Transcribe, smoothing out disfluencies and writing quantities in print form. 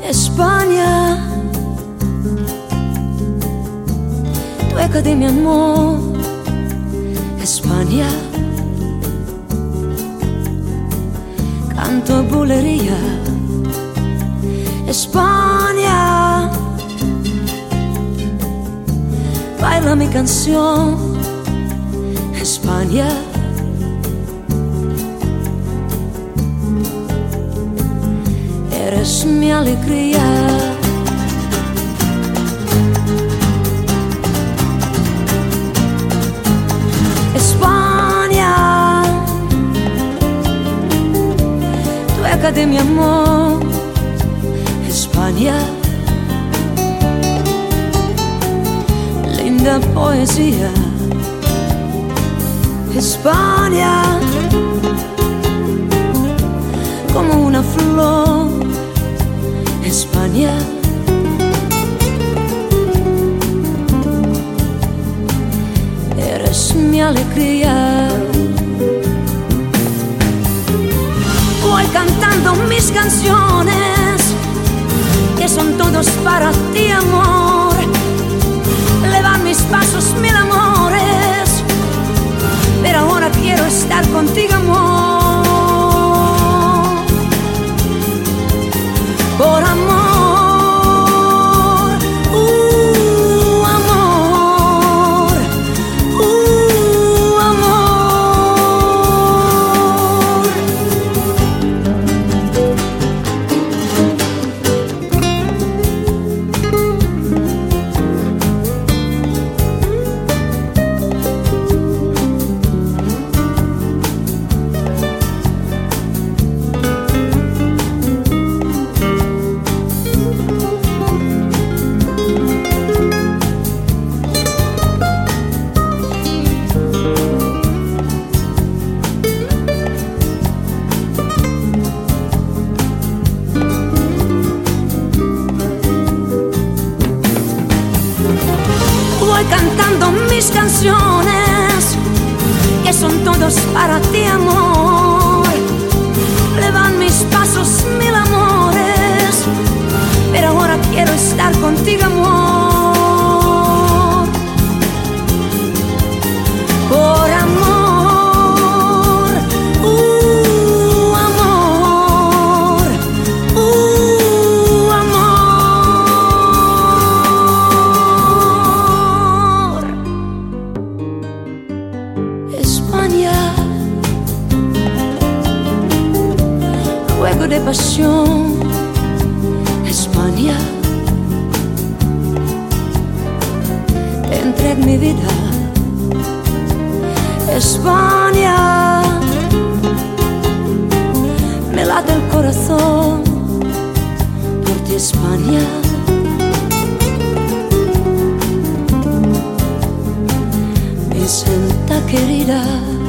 España, tueca de mi amor. España, canto bulería. España, baila mi canción. España, eres mi alegría. España, tueca de mi amor. España, linda poesía. España, como una flor. España, eres mi alegría. Voy cantando mis canciones, que son todos para ti, amor. Le van mis pasos mil amores, pero ahora quiero estar contigo, amor. Por amor, amor, amor. Voy cantando mis canciones, que son todos para ti, amor. Le van mis pasos mil amores, pero ahora quiero estar contigo, amor. Por amor, amor, amor. España, fuego de pasión. España, te entrego mi vida. España, me late el corazón por ti, España. Mi santa querida.